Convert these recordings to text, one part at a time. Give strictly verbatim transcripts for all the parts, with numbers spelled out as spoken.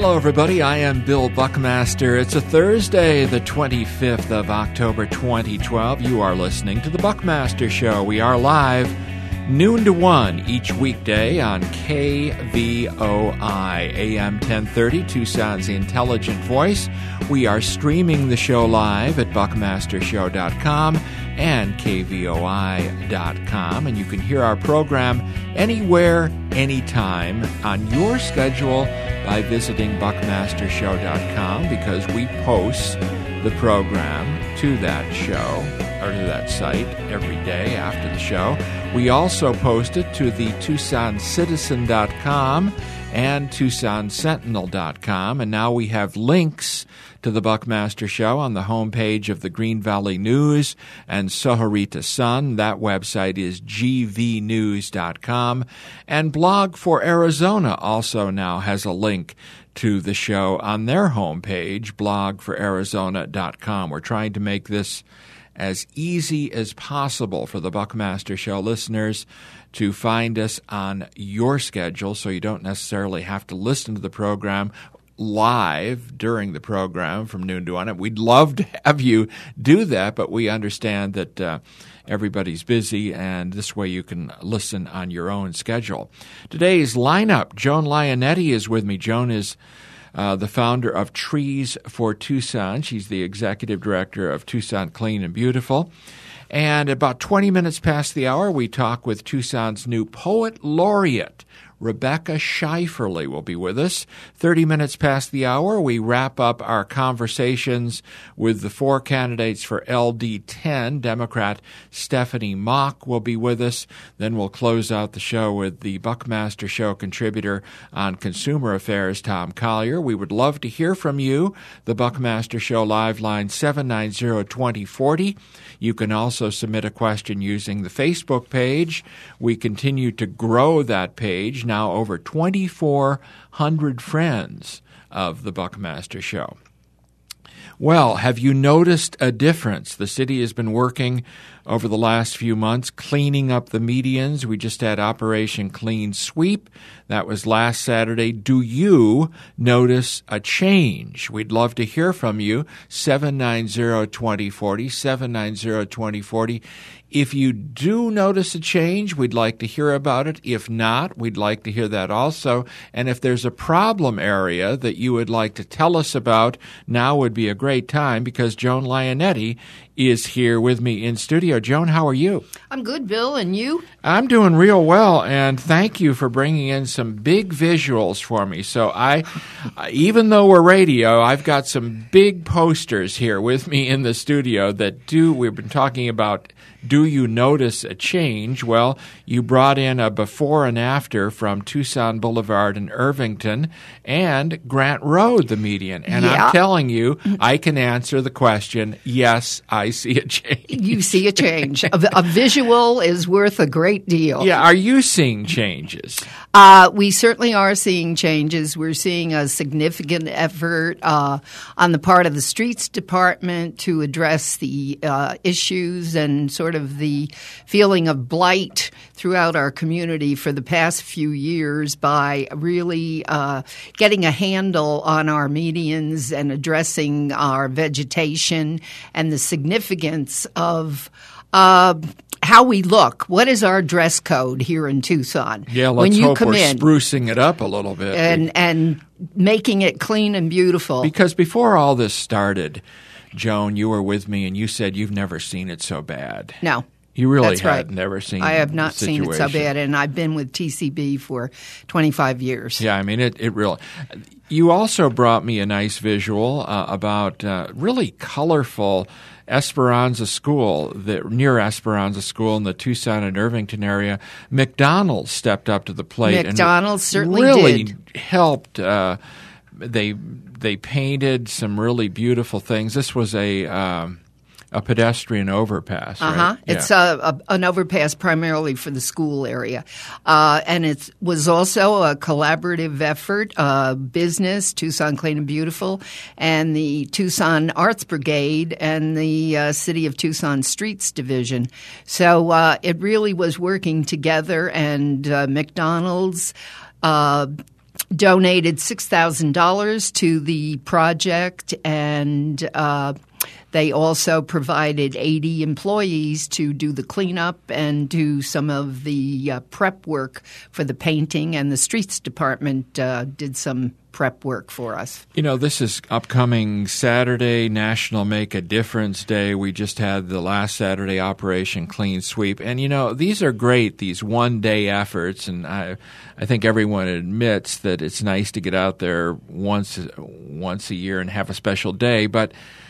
Hello, everybody. I am Bill Buckmaster. It's a Thursday, the twenty-fifth of October, twenty twelve. You are listening to The Buckmaster Show. We are live noon to one each weekday on K V O I, A M ten thirty, Tucson's Intelligent Voice. We are streaming the show live at buckmaster show dot com and K V O I dot com, and you can hear our program anywhere, anytime on your schedule by visiting buckmaster show dot com, because we post the program to that show or to that site every day after the show. We also post it to the Tucson Citizen dot com and Tucson Sentinel dot com, and now we have links to the Buckmaster Show on the homepage of the Green Valley News and Sohorita Sun. That website is G V news dot com. And Blog for Arizona also now has a link to the show on their homepage, blog for arizona dot com. We're trying to make this as easy as possible for the Buckmaster Show listeners to find us on your schedule, so you don't necessarily have to listen to the program live during the program from noon to one. We'd love to have you do that, but we understand that uh, everybody's busy, and this way you can listen on your own schedule. Today's lineup, Joan Lionetti is with me. Joan is uh, the founder of Trees for Tucson. She's the executive director of Tucson Clean and Beautiful. And about twenty minutes past the hour, we talk with Tucson's new poet laureate, Rebecca Scheiferle will be with us. thirty minutes past the hour, we wrap up our conversations with the four candidates for L D ten. Democrat Stephanie Mock will be with us. Then we'll close out the show with the Buckmaster Show contributor on consumer affairs, Tom Collier. We would love to hear from you. The Buckmaster Show live line seven nine zero, two zero four zero. You can also submit a question using the Facebook page. We continue to grow that page. Now over twenty-four hundred friends of the Buckmaster Show. Well, have you noticed a difference? The city has been working over the last few months cleaning up the medians. We just had Operation Clean Sweep. That was last Saturday. Do you notice a change? We'd love to hear from you. seven nine zero, two zero four zero, seven nine zero, two zero four zero. If you do notice a change, we'd like to hear about it. If not, we'd like to hear that also. And if there's a problem area that you would like to tell us about, now would be a great time, because Joan Lionetti is here with me in studio. Joan, how are you? I'm good, Bill, and you? I'm doing real well, and thank you for bringing in some big visuals for me. So I, even though we're radio, I've got some big posters here with me in the studio that do, we've been talking about, do you notice a change? Well, you brought in a before and after from Tucson Boulevard in Irvington and Grant Road, the median. And yeah. I'm telling you, I can answer the question, yes, I see a change. You see a change. a, a visual is worth a great deal. Yeah, are you seeing changes? Uh, we certainly are seeing changes. We're seeing a significant effort uh, on the part of the Streets Department to address the uh, issues and sort of the feeling of blight throughout our community for the past few years by really uh, getting a handle on our medians and addressing our vegetation and the significance of uh, how we look. What is our dress code here in Tucson? Yeah, let's when you hope come we're in, sprucing it up a little bit. And, and making it clean and beautiful. Because before all this started, Joan, you were with me and you said you've never seen it so bad. No. You really That's had right. never seen I have not the seen it so situation. bad, and I've been with T C B for twenty-five years. Yeah, I mean, it, it really – you also brought me a nice visual uh, about uh, really colorful Esperanza School, the, near Esperanza School in the Tucson and Irvington area. McDonald's stepped up to the plate. McDonald's and certainly really did. helped uh, they they painted some really beautiful things. This was a um, a pedestrian overpass. Uh huh. Right? It's yeah. a, a, an overpass primarily for the school area, uh, and it was also a collaborative effort. Uh, business, Tucson Clean and Beautiful, and the Tucson Arts Brigade, and the uh, City of Tucson Streets Division. So uh, it really was working together, and uh, McDonald's. Uh, donated six thousand dollars to the project, and uh, they also provided eighty employees to do the cleanup and do some of the uh, prep work for the painting, and the streets department uh, did some prep work for us. You know, this is upcoming Saturday, National Make a Difference Day. We just had the last Saturday Operation Clean Sweep. And, you know, these are great, these one-day efforts. And I I think everyone admits that it's nice to get out there once once a year and have a special day. But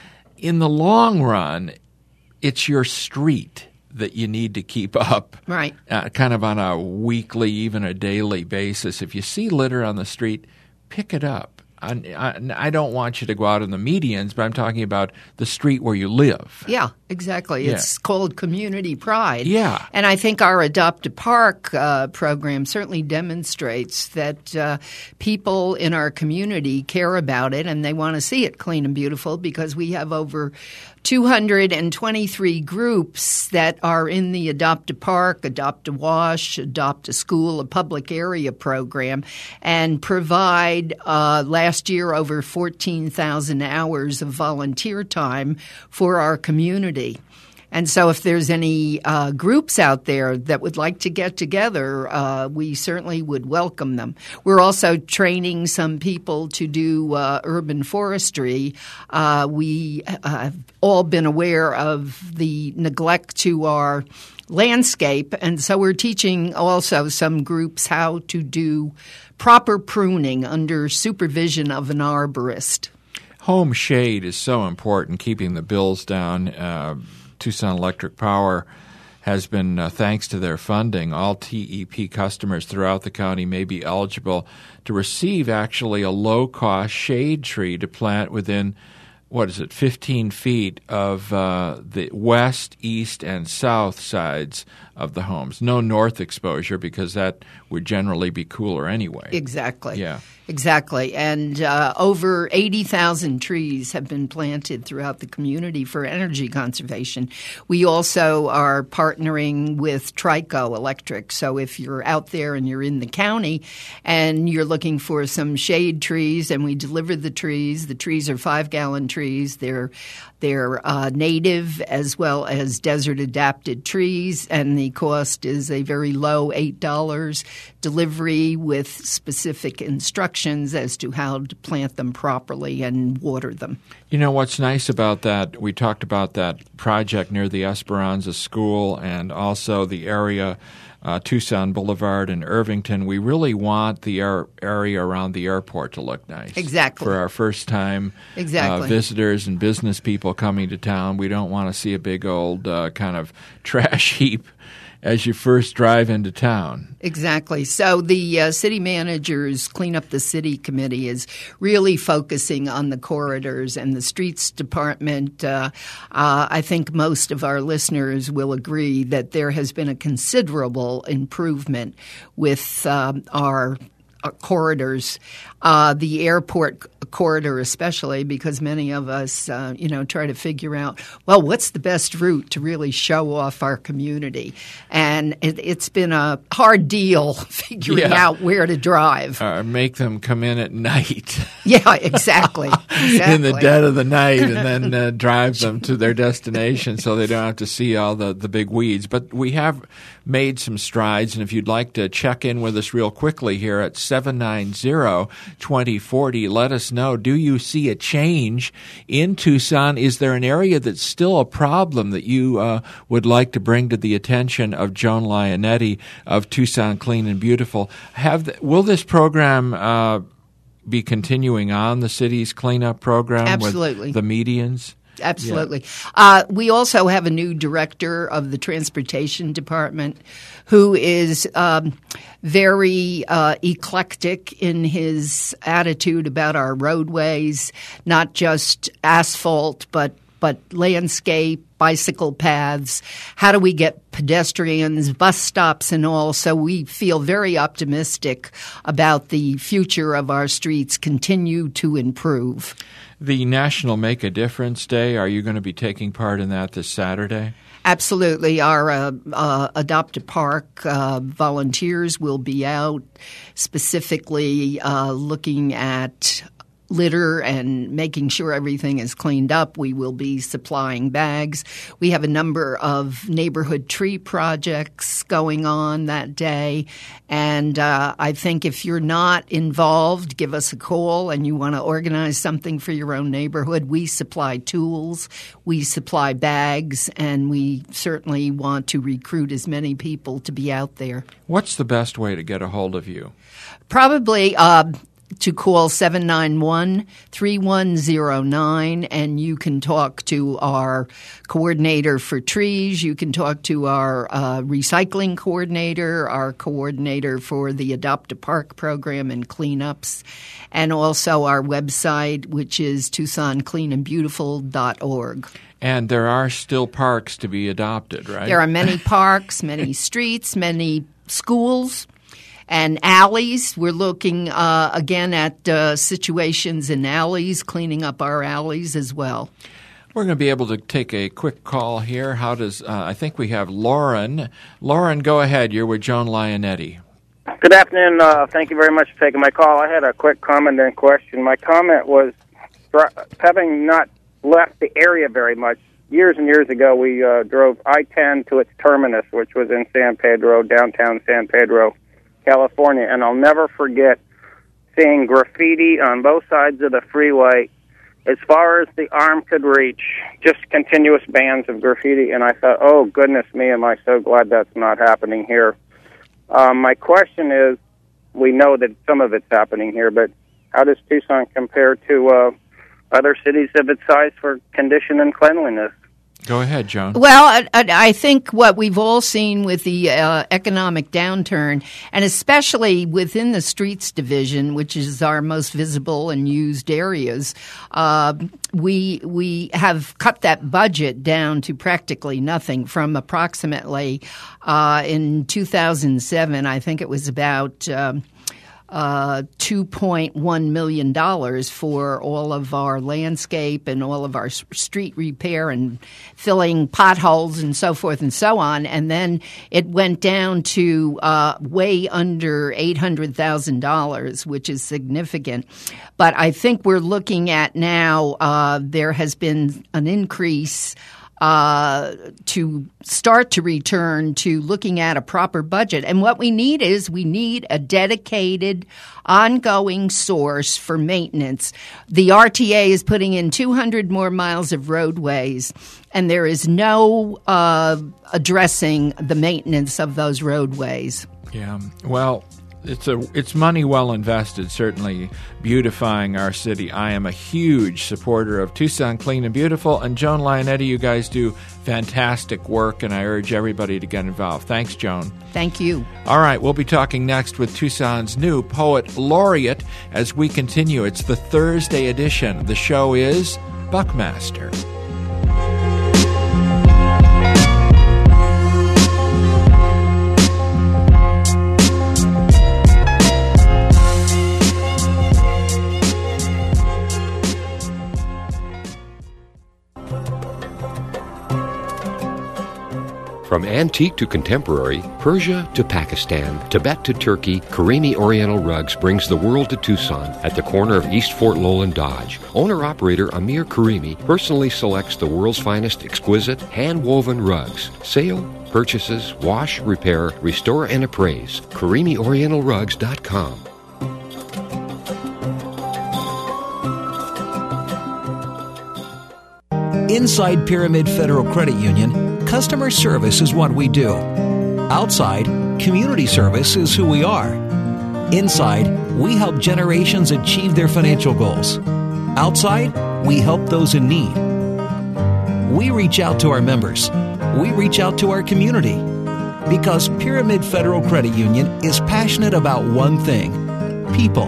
in the long run, it's your street that you need to keep up, right? Uh, kind of on a weekly, even a daily basis. If you see litter on the street, pick it up. I, I, I don't want you to go out in the medians, but I'm talking about the street where you live. Yeah, exactly. Yeah. It's called community pride. Yeah. And I think our Adopt a Park uh, program certainly demonstrates that uh, people in our community care about it and they want to see it clean and beautiful, because we have over two hundred twenty-three groups that are in the Adopt a Park, Adopt a Wash, Adopt a School, a public area program, and provide uh, last year over fourteen thousand hours of volunteer time for our community. And so if there's any uh, groups out there that would like to get together, uh, we certainly would welcome them. We're also training some people to do uh, urban forestry. Uh, we have all been aware of the neglect to our landscape, and so we're teaching also some groups how to do proper pruning under supervision of an arborist. Home shade is so important, keeping the bills down. Uh, Tucson Electric Power has been, uh, thanks to their funding, all T E P customers throughout the county may be eligible to receive actually a low-cost shade tree to plant within, what is it, fifteen feet of uh, the west, east, and south sides of the homes. No north exposure, because that would generally be cooler anyway. Exactly. Yeah. Exactly. And uh, over eighty thousand trees have been planted throughout the community for energy conservation. We also are partnering with Trico Electric. So if you're out there and you're in the county and you're looking for some shade trees, and we deliver the trees, the trees are five-gallon trees. They're they're uh, native as well as desert-adapted trees, and the cost is a very low eight dollars. Delivery with specific instructions as to how to plant them properly and water them. You know what's nice about that, we talked about that project near the Esperanza School and also the area, uh, Tucson Boulevard and Irvington. We really want the air, area around the airport to look nice. Exactly. For our first time exactly. uh, visitors and business people coming to town, we don't want to see a big old uh, kind of trash heap as you first drive into town. Exactly. So the uh, city manager's Clean Up the City committee is really focusing on the corridors, and the streets department, uh, uh, I think most of our listeners will agree that there has been a considerable improvement with um, our uh, corridors. Uh, the airport corridor especially, because many of us, uh, you know, try to figure out, well, what's the best route to really show off our community? And it, it's been a hard deal figuring yeah. out where to drive. Uh, make them come in at night. Yeah, exactly. exactly. In the dead of the night, and then uh, drive them to their destination so they don't have to see all the, the big weeds. But we have made some strides, and if you'd like to check in with us real quickly here at seven nine zero, two zero four zero, let us know. Do you see a change in Tucson? Is there an area that's still a problem that you uh, would like to bring to the attention of Joan Lionetti of Tucson Clean and Beautiful? Have the, will this program uh, be continuing on, the city's cleanup program? Absolutely. With the medians? Absolutely. Yeah. Uh, we also have a new director of the transportation department who is um, very uh, eclectic in his attitude about our roadways, not just asphalt, but but landscape, bicycle paths. How do we get pedestrians, bus stops and all? So we feel very optimistic about the future of our streets continue to improve. The National Make a Difference Day, are you going to be taking part in that this Saturday? Absolutely. Our uh, uh, Adopt a Park uh, volunteers will be out specifically uh, looking at litter and making sure everything is cleaned up. We will be supplying bags. We have a number of neighborhood tree projects going on that day. And uh, I think if you're not involved, give us a call and you want to organize something for your own neighborhood. We supply tools, we supply bags, and we certainly want to recruit as many people to be out there. What's the best way to get a hold of you? Probably uh, to call seven nine one, three one zero nine, and you can talk to our coordinator for trees. You can talk to our uh, recycling coordinator, our coordinator for the Adopt a Park program and cleanups, and also our website, which is tucson clean and beautiful dot org. And there are still parks to be adopted, right? There are many parks, many streets, many schools, and alleys. We're looking uh, again at uh, situations in alleys, cleaning up our alleys as well. We're going to be able to take a quick call here. How does uh, I think we have Lauren. Lauren, go ahead. You're with Joan Leonetti. Good afternoon. Uh, thank you very much for taking my call. I had a quick comment and question. My comment was, having not left the area very much, years and years ago we uh, drove I ten to its terminus, which was in San Pedro, downtown San Pedro, California, and I'll never forget seeing graffiti on both sides of the freeway as far as the arm could reach, just continuous bands of graffiti, and I thought, oh, goodness me, am I so glad that's not happening here. Um, my question is, we know that some of it's happening here, but how does Tucson compare to uh, other cities of its size for condition and cleanliness? Go ahead, Joan. Well, I, I think what we've all seen with the uh, economic downturn, and especially within the streets division, which is our most visible and used areas, uh, we we have cut that budget down to practically nothing from approximately uh, in two thousand seven, I think it was about Um, Uh, two point one million dollars for all of our landscape and all of our street repair and filling potholes and so forth and so on. And then it went down to uh, way under eight hundred thousand dollars, which is significant. But I think we're looking at now uh, there has been an increase Uh, to start to return to looking at a proper budget. And what we need is we need a dedicated, ongoing source for maintenance. The R T A is putting in two hundred more miles of roadways, and there is no uh, addressing the maintenance of those roadways. Yeah, well, It's a it's money well invested, certainly beautifying our city. I am a huge supporter of Tucson Clean and Beautiful. And Joan Leonetti, you guys do fantastic work, and I urge everybody to get involved. Thanks, Joan. Thank you. All right, we'll be talking next with Tucson's new Poet Laureate as we continue. It's the Thursday edition. The show is Buckmaster. From antique to contemporary, Persia to Pakistan, Tibet to Turkey, Karimi Oriental Rugs brings the world to Tucson at the corner of East Fort Lowell and Dodge. Owner-operator Amir Karimi personally selects the world's finest exquisite, hand-woven rugs. Sale, purchases, wash, repair, restore, and appraise. Karimi Oriental Rugs dot com. Inside Pyramid Federal Credit Union, customer service is what we do. Outside, community service is who we are. Inside, we help generations achieve their financial goals. Outside, we help those in need. We reach out to our members. We reach out to our community. Because Pyramid Federal Credit Union is passionate about one thing: people.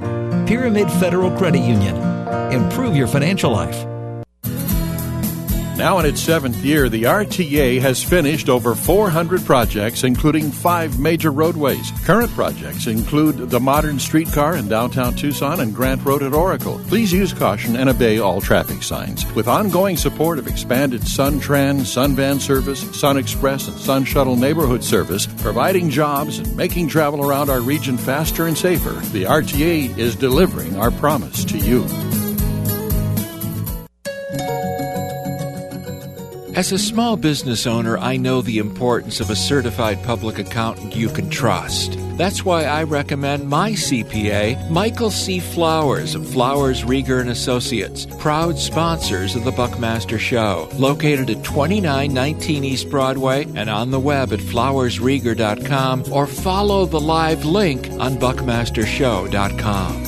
Pyramid Federal Credit Union. Improve your financial life. Now in its seventh year, the R T A has finished over four hundred projects, including five major roadways. Current projects include the modern streetcar in downtown Tucson and Grant Road at Oracle. Please use caution and obey all traffic signs. With ongoing support of expanded SunTran, SunVan service, Sun Express, and Sun Shuttle neighborhood service, providing jobs and making travel around our region faster and safer, the R T A is delivering our promise to you. As a small business owner, I know the importance of a certified public accountant you can trust. That's why I recommend my C P A, Michael C. Flowers of Flowers, Rieger and Associates, proud sponsors of the Buckmaster Show, located at twenty-nine nineteen East Broadway and on the web at flowers rieger dot com, or follow the live link on buckmaster show dot com.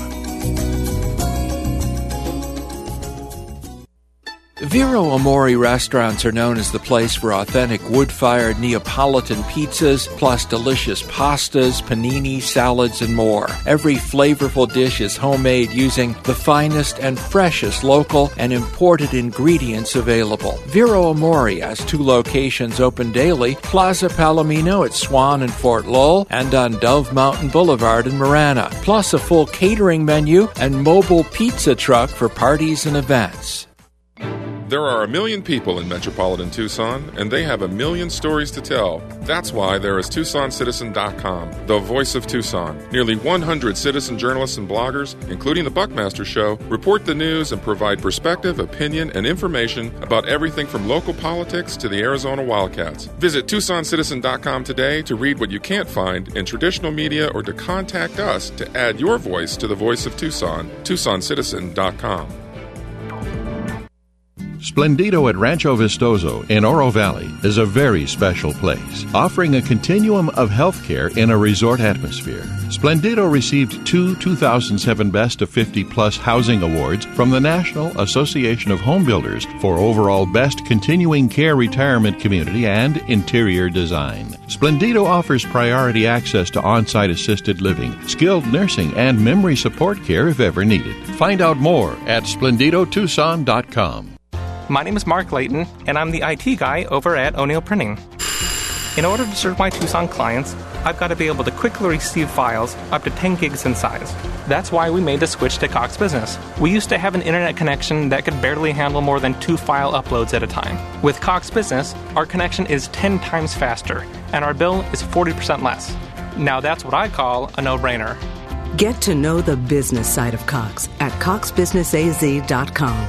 Vero Amore restaurants are known as the place for authentic wood-fired Neapolitan pizzas, plus delicious pastas, panini, salads, and more. Every flavorful dish is homemade using the finest and freshest local and imported ingredients available. Vero Amore has two locations open daily, Plaza Palomino at Swan and Fort Lowell, and on Dove Mountain Boulevard in Marana, plus a full catering menu and mobile pizza truck for parties and events. There are a million people in metropolitan Tucson, and they have a million stories to tell. That's why there is Tucson Citizen dot com, the voice of Tucson. Nearly one hundred citizen journalists and bloggers, including the Buckmaster Show, report the news and provide perspective, opinion, and information about everything from local politics to the Arizona Wildcats. Visit Tucson Citizen dot com today to read what you can't find in traditional media or to contact us to add your voice to the voice of Tucson. Tucson Citizen dot com. Splendido at Rancho Vistoso in Oro Valley is a very special place, offering a continuum of health care in a resort atmosphere. Splendido received two two thousand seven Best of fifty Plus Housing Awards from the National Association of Home Builders for overall Best Continuing Care Retirement Community and Interior Design. Splendido offers priority access to on-site assisted living, skilled nursing, and memory support care if ever needed. Find out more at Splendido Tucson dot com. My name is Mark Layton, and I'm the I T guy over at O'Neill Printing. In order to serve my Tucson clients, I've got to be able to quickly receive files up to ten gigs in size. That's why we made the switch to Cox Business. We used to have an internet connection that could barely handle more than two file uploads at a time. With Cox Business, our connection is ten times faster, and our bill is forty percent less. Now that's what I call a no-brainer. Get to know the business side of Cox at cox business a z dot com.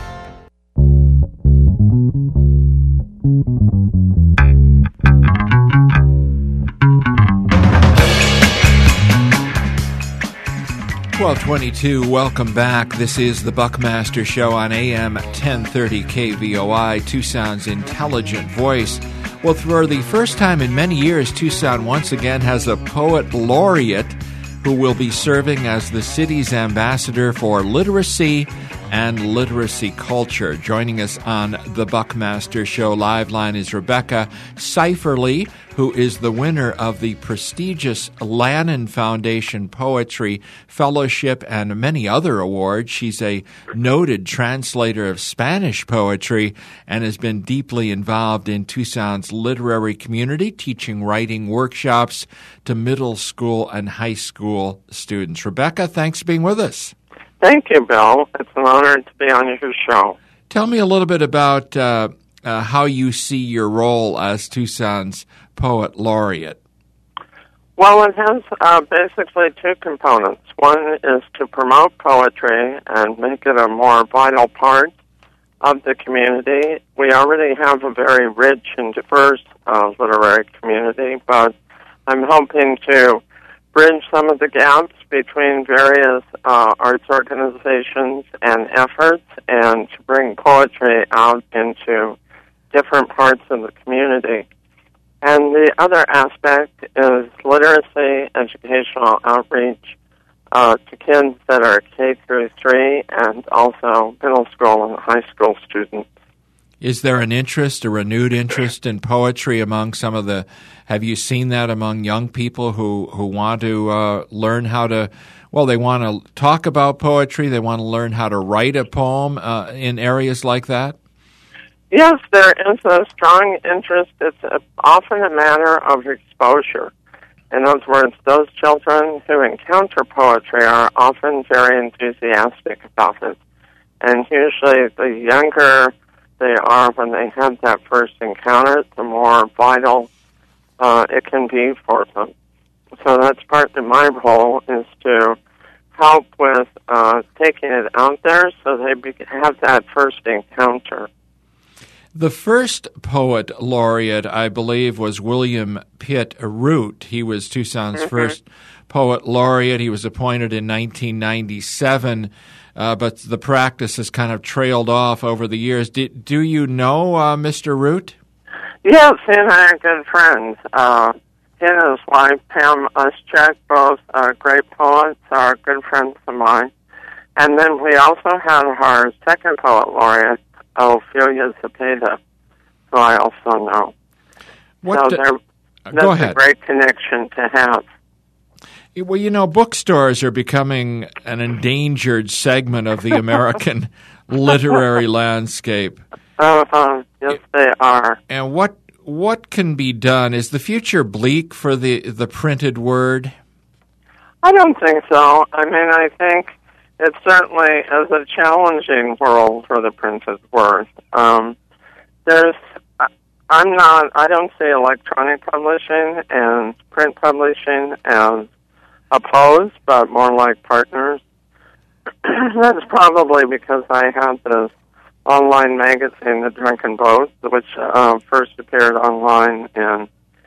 twelve twenty-two, welcome back. This is the Buckmaster Show on A M ten thirty K V O I, Tucson's intelligent voice. Well, for the first time in many years, Tucson once again has a poet laureate who will be serving as the city's ambassador for literacy and literacy culture. Joining us on the Buckmaster Show live line is Rebecca Seiferle, who is the winner of the prestigious Lannan Foundation Poetry Fellowship and many other awards. She's a noted translator of Spanish poetry and has been deeply involved in Tucson's literary community, teaching writing workshops to middle school and high school students. Rebecca, thanks for being with us. Thank you, Bill. It's an honor to be on your show. Tell me a little bit about uh, uh, how you see your role as Tucson's Poet Laureate. Well, it has uh, basically two components. One is to promote poetry and make it a more vital part of the community. We already have a very rich and diverse uh, literary community, but I'm hoping to bridge some of the gaps between various uh, arts organizations and efforts and to bring poetry out into different parts of the community. And the other aspect is literacy, educational outreach uh, to kids that are K through three and also middle school and high school students. Is there an interest, a renewed interest in poetry among some of the, have you seen that among young people who, who want to uh, learn how to, well, they want to talk about poetry, they want to learn how to write a poem uh, in areas like that? Yes, there is a strong interest. It's a, often a matter of exposure. In other words, those children who encounter poetry are often very enthusiastic about it. And usually the younger they are when they have that first encounter, the more vital uh, it can be for them. So that's part of my role, is to help with uh, taking it out there so they be- have that first encounter. The first poet laureate, I believe, was William Pitt Root. He was Tucson's mm-hmm. first poet laureate. He was appointed in nineteen ninety-seven, uh, but the practice has kind of trailed off over the years. Do, do you know uh, Mister Root? Yes, he and I are good friends. Uh, he and his wife, Pam Uschak, both uh, great poets, are good friends of mine. And then we also had our second poet laureate, Ophelia Zepeda, who I also know. What so do, that's go ahead. a great connection to have. Well, you know, bookstores are becoming an endangered segment of the American literary landscape. Uh-huh. Yes, they are. And what what can be done? Is the future bleak for the, the printed word? I don't think so. I mean, I think it certainly is a challenging world for the printed word. Um, there's, I'm not, I don't see electronic publishing and print publishing as opposed, but more like partners. That's probably because I had this online magazine, The Drunken Boat, which uh, first appeared online in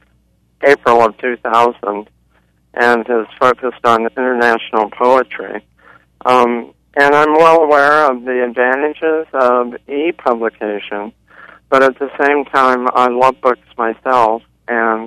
April of two thousand and is focused on international poetry. Um, and I'm well aware of the advantages of e-publication, but at the same time, I love books myself, and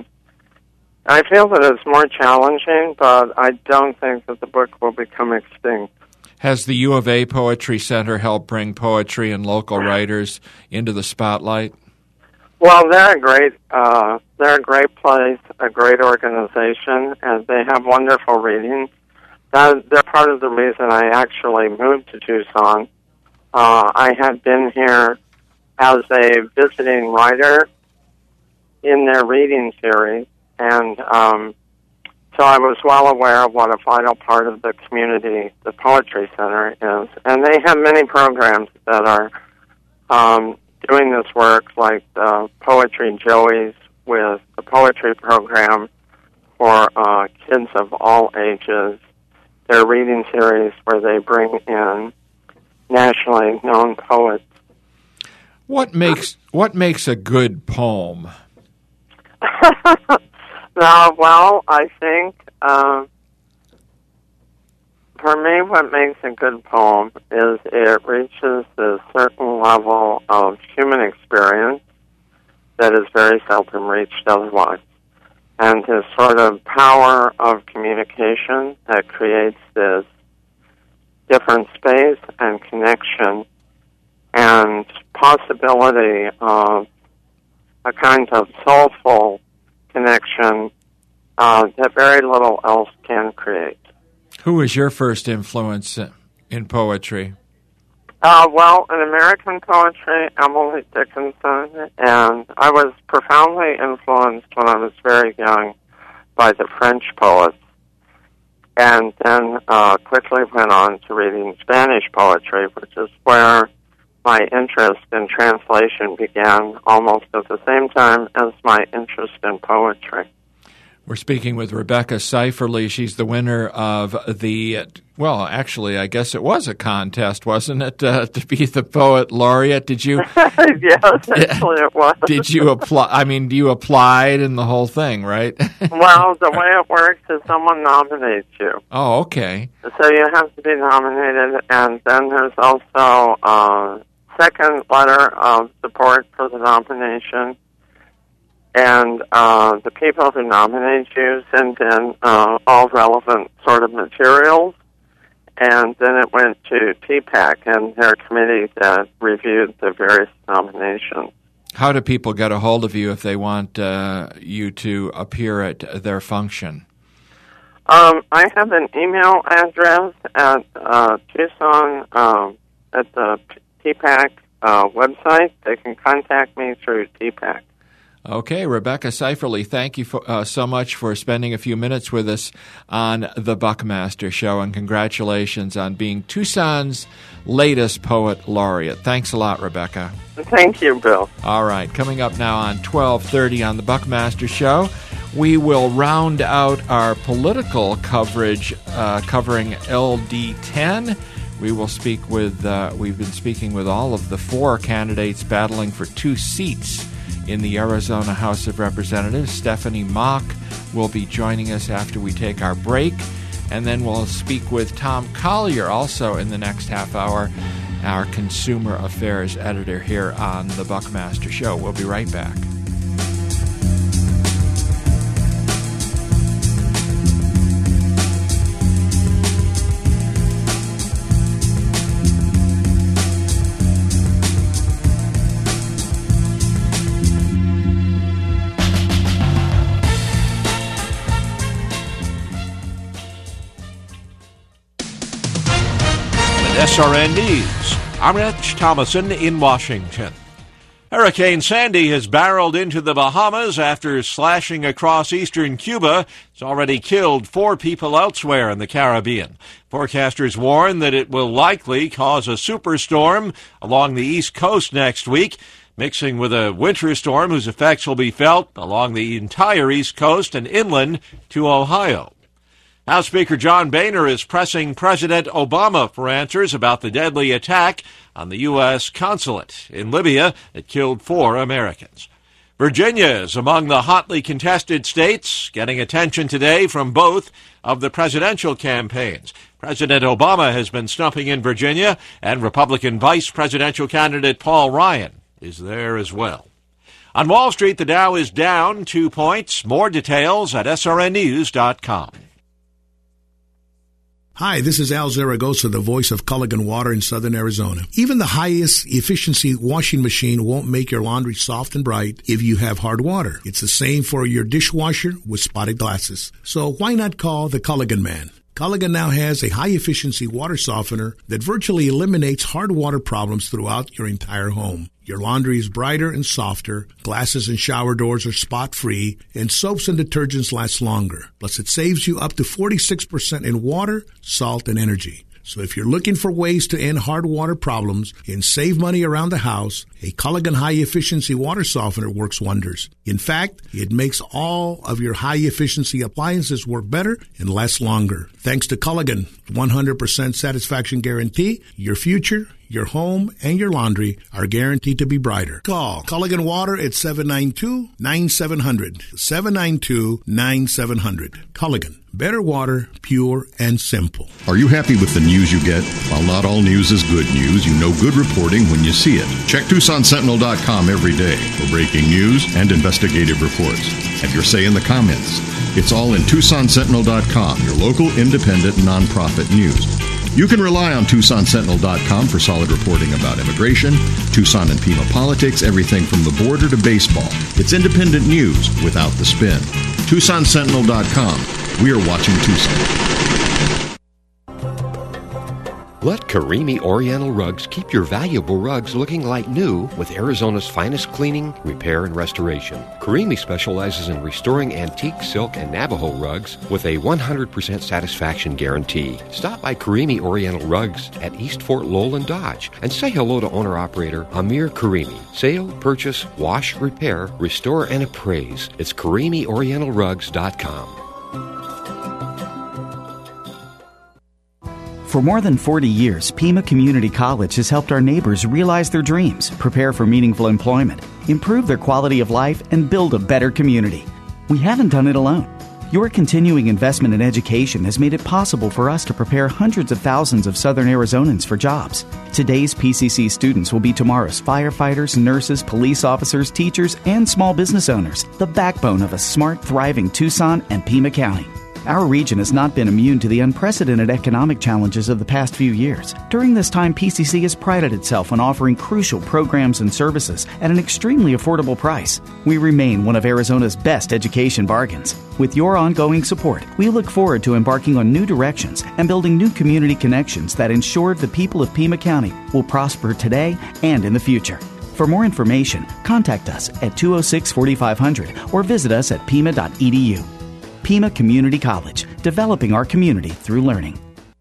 I feel that it's more challenging, but I don't think that the book will become extinct. Has the U of A Poetry Center helped bring poetry and local writers into the spotlight? Well, they're a great, uh, they're a great place, a great organization, and they have wonderful readings. That, they're part of the reason I actually moved to Tucson. Uh, I had been here as a visiting writer in their reading series, and um, so I was well aware of what a vital part of the community the Poetry Center is. And they have many programs that are um, doing this work, like the Poetry Joeys with the poetry program for uh, kids of all ages. Their reading series where they bring in nationally known poets. What makes what makes a good poem? Uh, well, I think uh, for me what makes a good poem is it reaches a certain level of human experience that is very seldom reached otherwise. And this sort of power of communication that creates this different space and connection and possibility of a kind of soulful connection uh, that very little else can create. Who was your first influence in poetry? Uh, well, in American poetry, Emily Dickinson, and I was profoundly influenced when I was very young by the French poets, and then uh, quickly went on to reading Spanish poetry, which is where my interest in translation began almost at the same time as my interest in poetry. We're speaking with Rebecca Seiferle. She's the winner of the, well, actually, I guess it was a contest, wasn't it, uh, to be the poet laureate? Did you? Yes, actually it was. Did you apply? I mean, you applied and the whole thing, right? Well, the way it works is someone nominates you. Oh, okay. So you have to be nominated, and then there's also a second letter of support for the nomination. And uh, the people who nominate you send in uh, all relevant sort of materials. And then it went to T PAC and their committee that reviewed the various nominations. How do people get a hold of you if they want uh, you to appear at their function? Um, I have an email address at uh, Tucson, um, at the T PAC uh, website. They can contact me through T PAC. Okay, Rebecca Seiferle, thank you for, uh, so much for spending a few minutes with us on the Buckmaster Show, and congratulations on being Tucson's latest Poet Laureate. Thanks a lot, Rebecca. Thank you, Bill. All right, coming up now on twelve thirty on the Buckmaster Show, we will round out our political coverage uh, covering L D ten. We will speak with, uh, we've been speaking with all of the four candidates battling for two seats in the Arizona House of Representatives. Stephanie Mock will be joining us after we take our break. And then we'll speak with Tom Collier also in the next half hour, our consumer affairs editor here on the Buckmaster Show. We'll be right back. S R N News. I'm Rich Thomason in Washington. Hurricane Sandy has barreled into the Bahamas after slashing across eastern Cuba. It's already killed four people elsewhere in the Caribbean. Forecasters warn that it will likely cause a superstorm along the east coast next week, mixing with a winter storm whose effects will be felt along the entire east coast and inland to Ohio. House Speaker John Boehner is pressing President Obama for answers about the deadly attack on the U S consulate in Libya that killed four Americans. Virginia is among the hotly contested states, getting attention today from both of the presidential campaigns. President Obama has been stumping in Virginia, and Republican vice presidential candidate Paul Ryan is there as well. On Wall Street, the Dow is down two points. More details at S R N news dot com. Hi, this is Al Zaragoza, the voice of Culligan Water in Southern Arizona. Even the highest efficiency washing machine won't make your laundry soft and bright if you have hard water. It's the same for your dishwasher with spotted glasses. So why not call the Culligan Man? Culligan now has a high-efficiency water softener that virtually eliminates hard water problems throughout your entire home. Your laundry is brighter and softer, glasses and shower doors are spot-free, and soaps and detergents last longer. Plus, it saves you up to forty-six percent in water, salt, and energy. So if you're looking for ways to end hard water problems and save money around the house, a Culligan high-efficiency water softener works wonders. In fact, it makes all of your high-efficiency appliances work better and last longer. Thanks to Culligan one hundred percent satisfaction guarantee, your future, your home, and your laundry are guaranteed to be brighter. Call Culligan Water at seven nine two, nine seven zero zero, seven nine two, nine seven zero zero. Culligan. Better water, pure and simple. Are you happy with the news you get? While not all news is good news, you know good reporting when you see it. Check Tucson Sentinel dot com every day for breaking news and investigative reports. Have your say in the comments. It's all in Tucson Sentinel dot com, your local independent nonprofit news. You can rely on Tucson Sentinel dot com for solid reporting about immigration, Tucson and Pima politics, everything from the border to baseball. It's independent news without the spin. Tucson Sentinel dot com. We are watching Tucson. Let Karimi Oriental Rugs keep your valuable rugs looking like new with Arizona's finest cleaning, repair, and restoration. Karimi specializes in restoring antique silk and Navajo rugs with a one hundred percent satisfaction guarantee. Stop by Karimi Oriental Rugs at East Fort Lowell and Dodge and say hello to owner-operator Amir Karimi. Sale, purchase, wash, repair, restore, and appraise. It's Karimi Oriental Rugs dot com. For more than forty years, Pima Community College has helped our neighbors realize their dreams, prepare for meaningful employment, improve their quality of life, and build a better community. We haven't done it alone. Your continuing investment in education has made it possible for us to prepare hundreds of thousands of Southern Arizonans for jobs. Today's P C C students will be tomorrow's firefighters, nurses, police officers, teachers, and small business owners, the backbone of a smart, thriving Tucson and Pima County. Our region has not been immune to the unprecedented economic challenges of the past few years. During this time, P C C has prided itself on offering crucial programs and services at an extremely affordable price. We remain one of Arizona's best education bargains. With your ongoing support, we look forward to embarking on new directions and building new community connections that ensure the people of Pima County will prosper today and in the future. For more information, contact us at two oh six, forty-five hundred or visit us at pima dot e d u. Pima Community College, developing our community through learning.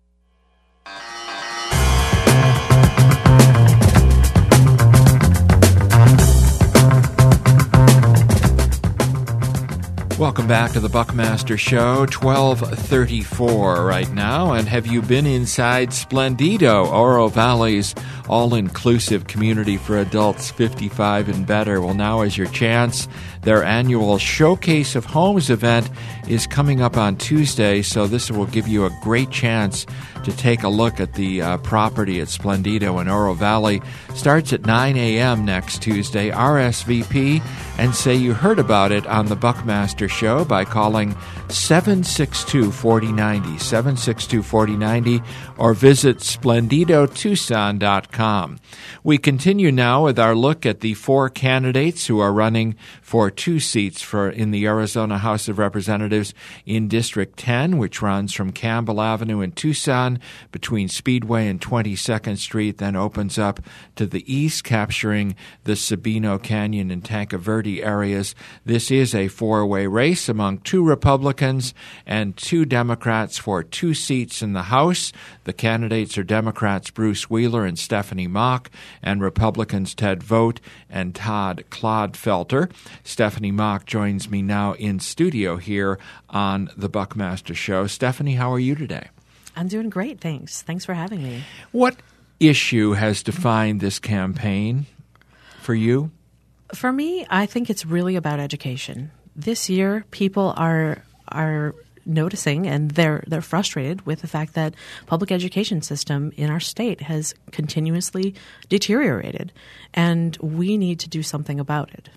Welcome back to the Buckmaster Show, twelve thirty-four right now. And have you been inside Splendido, Oro Valley's all-inclusive community for adults fifty-five and better? Well, now is your chance. Their annual Showcase of Homes event is coming up on Tuesday, so this will give you a great chance to take a look at the uh, property at Splendido in Oro Valley. Starts at nine a.m. next Tuesday. R S V P and say you heard about it on the Buckmaster Show by calling seven six two, four oh nine oh, seven six two, four oh nine oh, or visit splendido tucson dot com. We continue now with our look at the four candidates who are running for two seats for in the Arizona House of Representatives in District ten, which runs from Campbell Avenue in Tucson between Speedway and twenty-second Street, then opens up to the east, capturing the Sabino Canyon and Tanque Verde areas. This is a four-way race among two Republicans and two Democrats for two seats in the House. The candidates are Democrats Bruce Wheeler and Stephanie Mock, and Republicans Ted Vogt and Todd Clodfelter. Stephanie Mock joins me now in studio here on the Buckmaster Show. Stephanie, how are you today? I'm doing great, thanks. Thanks for having me. What issue has defined this campaign for you? For me, I think it's really about education. This year, people are are noticing, and they're they're frustrated with the fact that public education system in our state has continuously deteriorated, and we need to do something about it.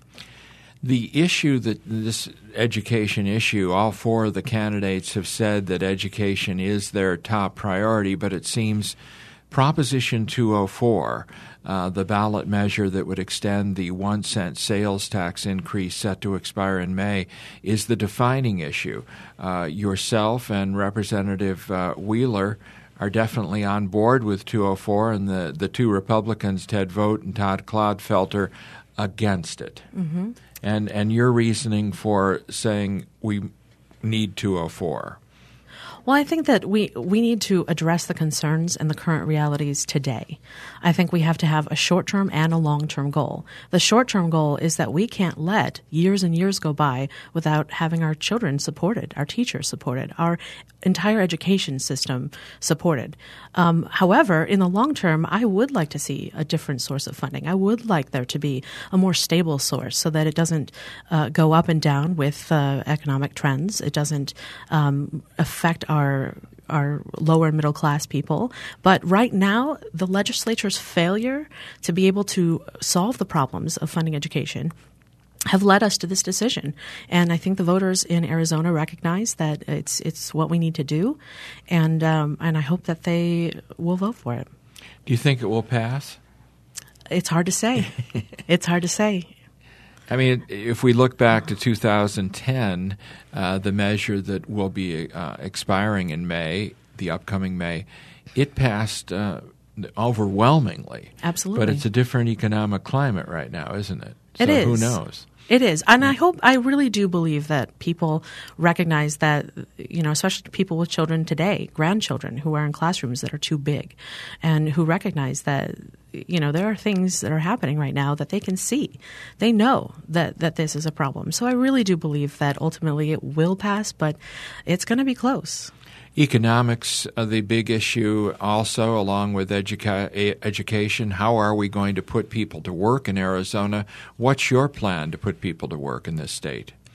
The issue that this education issue, all four of the candidates have said that education is their top priority, but it seems Proposition two oh four, uh, the ballot measure that would extend the one cent sales tax increase set to expire in May, is the defining issue. Uh, yourself and Representative uh, Wheeler are definitely on board with two oh four, and the, the two Republicans, Ted Vogt and Todd Clodfelter, against it. Mm-hmm. And and your reasoning for saying we need two oh four? Well, I think that we, we need to address the concerns and the current realities today. I think we have to have a short-term and a long-term goal. The short-term goal is that we can't let years and years go by without having our children supported, our teachers supported, our entire education system supported. Um, however, in the long term, I would like to see a different source of funding. I would like there to be a more stable source so that it doesn't uh, go up and down with uh, economic trends. It doesn't um, affect our our lower middle class people. But right now, the legislature's failure to be able to solve the problems of funding education have led us to this decision. And I think the voters in Arizona recognize that it's it's what we need to do, and um, and I hope that they will vote for it. Do you think it will pass? It's hard to say. It's hard to say. I mean, if we look back to two thousand ten, uh, the measure that will be uh, expiring in May, the upcoming May, it passed uh, overwhelmingly. Absolutely. But it's a different economic climate right now, isn't it? So it is. Who knows? It is. And I hope, I really do believe that people recognize that, you know, especially people with children today, grandchildren who are in classrooms that are too big, and who recognize that, you know, there are things that are happening right now that they can see. They know that, that this is a problem. So I really do believe that ultimately it will pass, but it's going to be close. Economics, uh, the big issue also, along with educa- education. How are we going to put people to work in Arizona? What's your plan to put people to work in this state?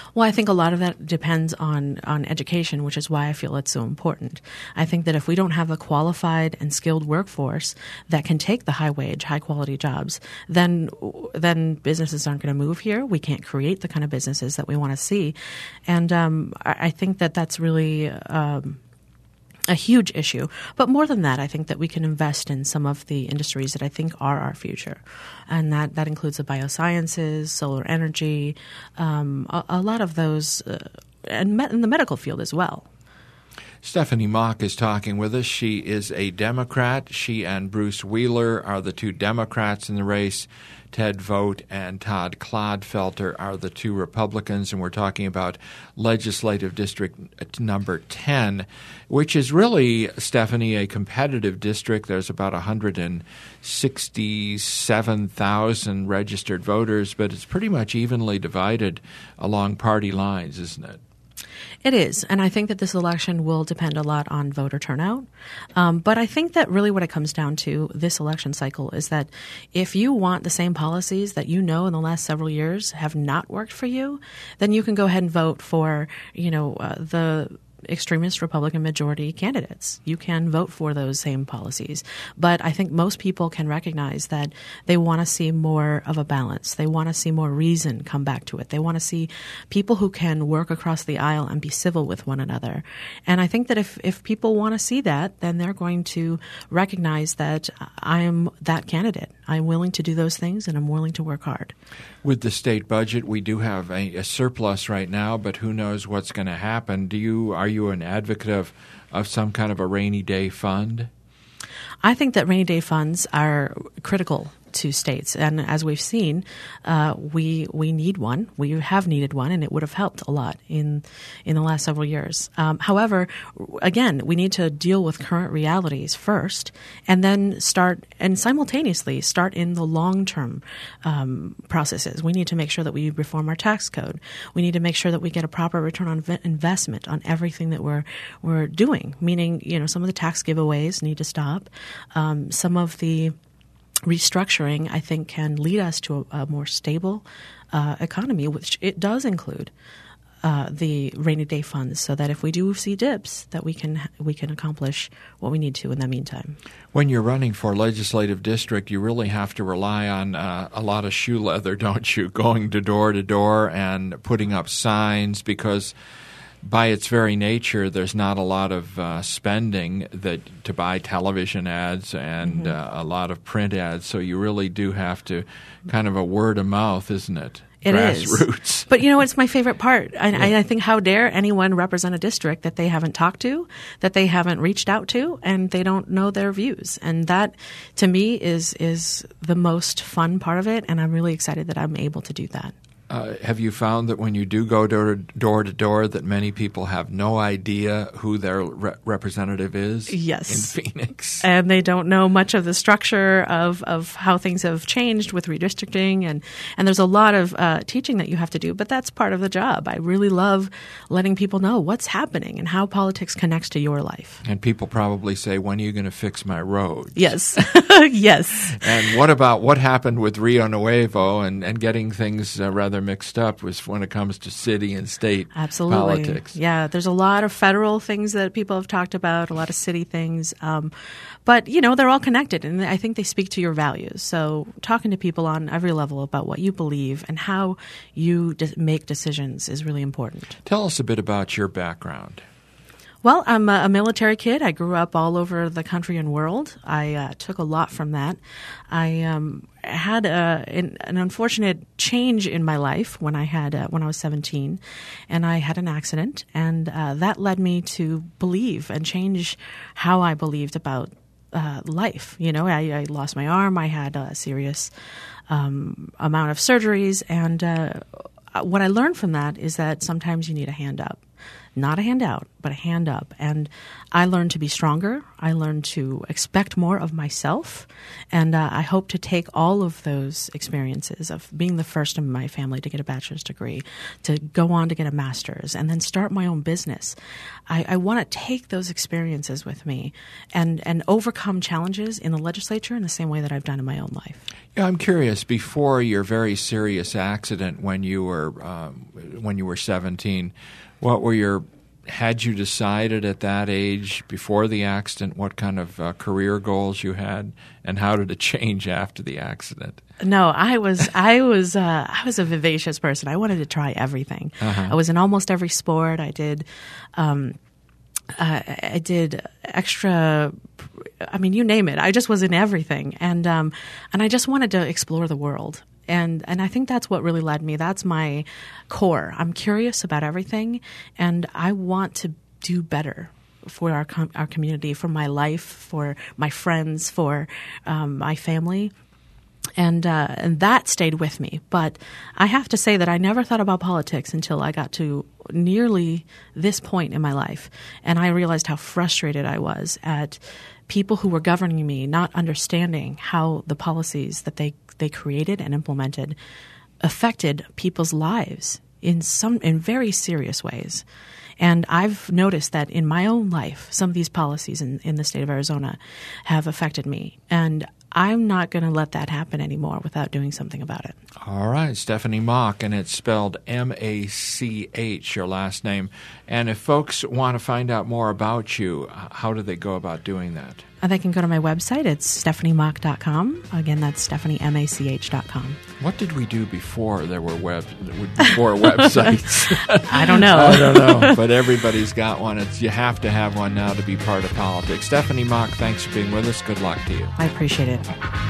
Well, I think a lot of that depends on, on education, which is why I feel it's so important. I think that if we don't have a qualified and skilled workforce that can take the high-wage, high-quality jobs, then then businesses aren't going to move here. We can't create the kind of businesses that we want to see. And um, I, I think that that's really um, a huge issue. But more than that, I think that we can invest in some of the industries that I think are our future. And that, that includes the biosciences, solar energy, um, a, a lot of those, uh, and me- in the medical field as well. Stephanie Mock is talking with us. She is a Democrat. She and Bruce Wheeler are the two Democrats in the race. Ted Vogt and Todd Clodfelter are the two Republicans, and we're talking about legislative district number ten, which is really, Stephanie, a competitive district. There's about one hundred sixty-seven thousand registered voters, but it's pretty much evenly divided along party lines, isn't it? It is, and I think that this election will depend a lot on voter turnout. Um, but I think that really what it comes down to this election cycle is that if you want the same policies that you know in the last several years have not worked for you, then you can go ahead and vote for, you know, uh, the extremist Republican majority candidates. You can vote for those same policies. But I think most people can recognize that they want to see more of a balance. They want to see more reason come back to it. They want to see people who can work across the aisle and be civil with one another. And I think that if, if people want to see that, then they're going to recognize that I am that candidate. I'm willing to do those things, and I'm willing to work hard. With the state budget, we do have a, a surplus right now, but who knows what's going to happen. Do you are you an advocate of, of some kind of a rainy day fund? I think that rainy day funds are critical to states, and as we've seen, uh, we we need one. We have needed one, and it would have helped a lot in in the last several years. Um, however, again, we need to deal with current realities first, and then start and simultaneously start in the long term um, processes. We need to make sure that we reform our tax code. We need to make sure that we get a proper return on v- investment on everything that we're we're doing. Meaning, you know, some of the tax giveaways need to stop. Um, some of the restructuring, I think, can lead us to a, a more stable uh, economy, which it does include uh, the rainy day funds, so that if we do see dips, that we can we can accomplish what we need to in the meantime. When you're running for legislative district, you really have to rely on uh, a lot of shoe leather, don't you? Going to door to door and putting up signs, because by its very nature, there's not a lot of uh, spending that to buy television ads and mm-hmm. uh, a lot of print ads. So you really do have to kind of a word of mouth, isn't it? It Grassroots. Is. But, you know, it's my favorite part. I, yeah. I think how dare anyone represent a district that they haven't talked to, that they haven't reached out to, and they don't know their views. And that, to me, is is the most fun part of it, and I'm really excited that I'm able to do that. Uh, have you found that when you do go door to door, to door that many people have no idea who their re- representative is yes. in Phoenix? And they don't know much of the structure of, of how things have changed with redistricting. And, and there's a lot of uh, teaching that you have to do, but that's part of the job. I really love letting people know what's happening and how politics connects to your life. And people probably say, when are you going to fix my roads? Yes. yes. And what about what happened with Rio Nuevo and, and getting things uh, rather mixed up was when it comes to city and state Absolutely. politics. Yeah, there's a lot of federal things that people have talked about, a lot of city things. Um, but, you know, they're all connected, and I think they speak to your values. So talking to people on every level about what you believe and how you de- make decisions is really important. Tell us a bit about your background. Well, I'm a military kid. I grew up all over the country and world. I uh, took a lot from that. I um, had a, an, an unfortunate change in my life when I had uh, when I was seventeen, and I had an accident, and uh, that led me to believe and change how I believed about uh, life. You know, I, I lost my arm. I had a serious um, amount of surgeries, and uh, what I learned from that is that sometimes you need a hand up. not a handout, but a hand up. And I learned to be stronger. I learned to expect more of myself. And uh, I hope to take all of those experiences of being the first in my family to get a bachelor's degree, to go on to get a master's, and then start my own business. I, I want to take those experiences with me and, and overcome challenges in the legislature in the same way that I've done in my own life. Yeah, I'm curious. Before your very serious accident when you were um, when you were seventeen, what were your had you decided at that age before the accident what kind of uh, career goals you had, and how did it change after the accident? No, I was I was uh, I was a vivacious person. I wanted to try everything. Uh-huh. I was in almost every sport. I did. Um, Uh, I did extra, I mean, you name it. I just was in everything. And um, and I just wanted to explore the world. And and I think that's what really led me. That's my core. I'm curious about everything, and I want to do better for our com- our community, for my life, for my friends, for um, my family. And uh, and that stayed with me. But I have to say that I never thought about politics until I got to nearly this point in my life. And I realized how frustrated I was at people who were governing me not understanding how the policies that they, they created and implemented affected people's lives in some in very serious ways. And I've noticed that in my own life, some of these policies in, in the state of Arizona have affected me. And I'm not going to let that happen anymore without doing something about it. All right, Stephanie Mach, and it's spelled M A C H, your last name. And if folks want to find out more about you, how do they go about doing that? Uh, they can go to my website. It's stephanie mach dot com. Again, that's stephanie M A C H dot com. What did we do before there were web before websites? I don't know. I don't know, but everybody's got one. It's, you have to have one now to be part of politics. Stephanie Mach, thanks for being with us. Good luck to you. I appreciate it.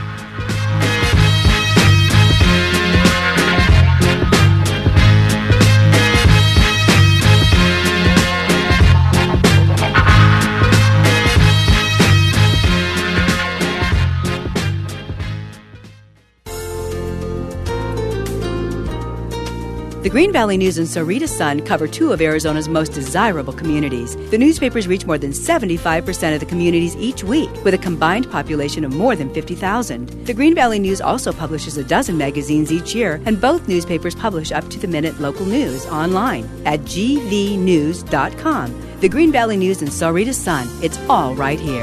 The Green Valley News and Sahuarita Sun cover two of Arizona's most desirable communities. The newspapers reach more than seventy-five percent of the communities each week, with a combined population of more than fifty thousand. The Green Valley News also publishes a dozen magazines each year, and both newspapers publish up-to-the-minute local news online at g v news dot com. The Green Valley News and Sahuarita Sun, it's all right here.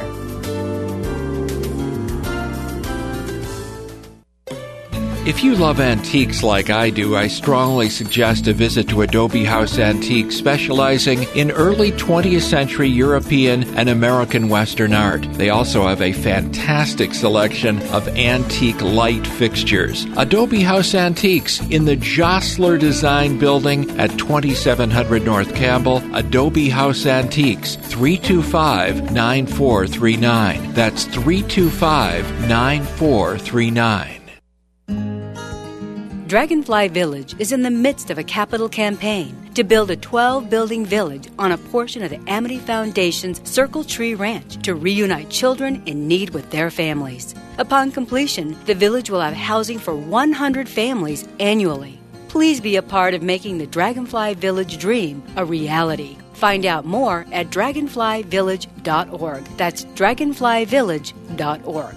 If you love antiques like I do, I strongly suggest a visit to Adobe House Antiques, specializing in early twentieth century European and American Western art. They also have a fantastic selection of antique light fixtures. Adobe House Antiques in the Jostler Design Building at twenty-seven hundred North Campbell. Adobe House Antiques, three two five, nine four three nine. That's three two five, nine four three nine. Dragonfly Village is in the midst of a capital campaign to build a twelve-building village on a portion of the Amity Foundation's Circle Tree Ranch to reunite children in need with their families. Upon completion, the village will have housing for one hundred families annually. Please be a part of making the Dragonfly Village dream a reality. Find out more at dragonfly village dot org. That's dragonfly village dot org.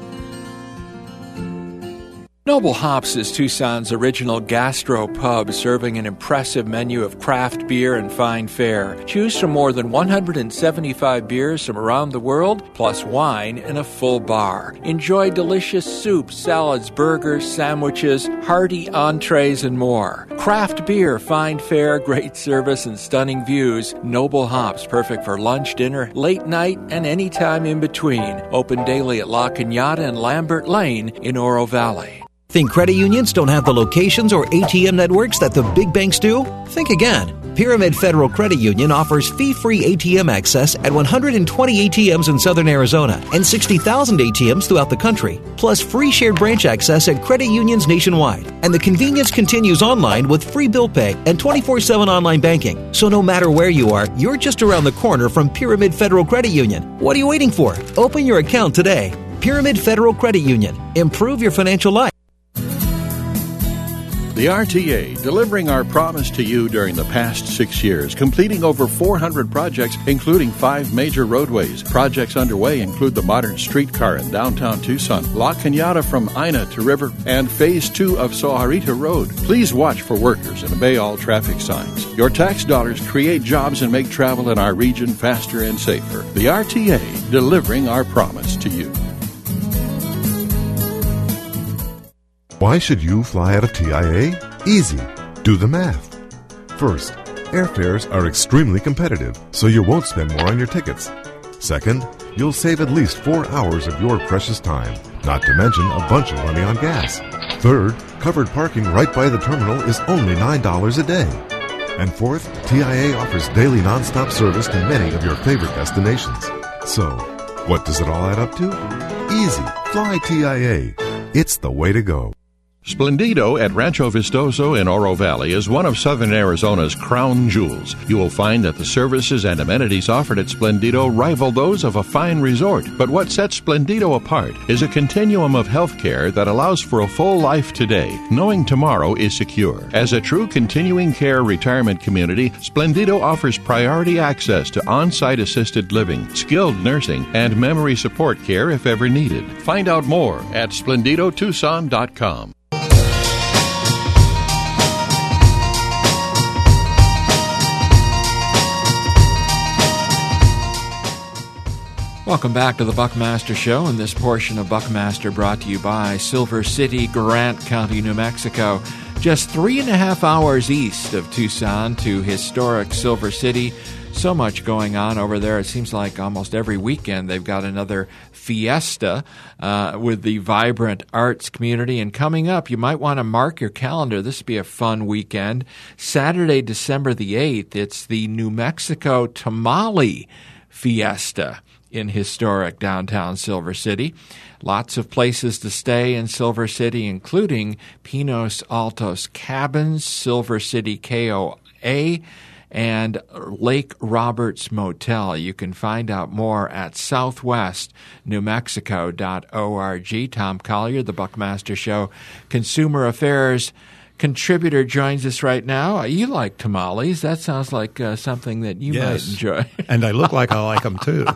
Noble Hops is Tucson's original gastro pub, serving an impressive menu of craft beer and fine fare. Choose from more than one hundred seventy-five beers from around the world, plus wine and a full bar. Enjoy delicious soups, salads, burgers, sandwiches, hearty entrees, and more. Craft beer, fine fare, great service, and stunning views. Noble Hops, perfect for lunch, dinner, late night, and any time in between. Open daily at La Cañada and Lambert Lane in Oro Valley. Think credit unions don't have the locations or A T M networks that the big banks do? Think again. Pyramid Federal Credit Union offers fee-free A T M access at one hundred twenty A T Ms in southern Arizona and sixty thousand A T Ms throughout the country, plus free shared branch access at credit unions nationwide. And the convenience continues online with free bill pay and twenty-four seven online banking. So no matter where you are, you're just around the corner from Pyramid Federal Credit Union. What are you waiting for? Open your account today. Pyramid Federal Credit Union. Improve your financial life. The R T A, delivering our promise to you during the past six years, completing over four hundred projects, including five major roadways. Projects underway include the modern streetcar in downtown Tucson, La Cañada from Ina to River, and Phase two of Sojarita Road. Please watch for workers and obey all traffic signs. Your tax dollars create jobs and make travel in our region faster and safer. The R T A, delivering our promise to you. Why should you fly out of T I A? Easy. Do the math. First, airfares are extremely competitive, so you won't spend more on your tickets. Second, you'll save at least four hours of your precious time, not to mention a bunch of money on gas. Third, covered parking right by the terminal is only nine dollars a day. And fourth, T I A offers daily nonstop service to many of your favorite destinations. So, what does it all add up to? Easy. Fly T I A. It's the way to go. Splendido at Rancho Vistoso in Oro Valley is one of Southern Arizona's crown jewels. You will find that the services and amenities offered at Splendido rival those of a fine resort. But what sets Splendido apart is a continuum of health care that allows for a full life today, knowing tomorrow is secure. As a true continuing care retirement community, Splendido offers priority access to on-site assisted living, skilled nursing, and memory support care if ever needed. Find out more at splendido tucson dot com. Welcome back to the Buckmaster Show, and this portion of Buckmaster brought to you by Silver City, Grant County, New Mexico. Just three and a half hours east of Tucson to historic Silver City. So much going on over there. It seems like almost every weekend they've got another fiesta uh, with the vibrant arts community. And coming up, you might want to mark your calendar. This will be a fun weekend. Saturday, December the eighth, it's the New Mexico Tamale Fiesta in historic downtown Silver City. Lots of places to stay in Silver City, including Pinos Altos Cabins, Silver City K O A, and Lake Roberts Motel. You can find out more at southwest new mexico dot org. Tom Collier, the Buckmaster Show Consumer Affairs contributor, joins us right now. You like tamales. That sounds like uh, something that you yes. might enjoy. And I look like I like them too.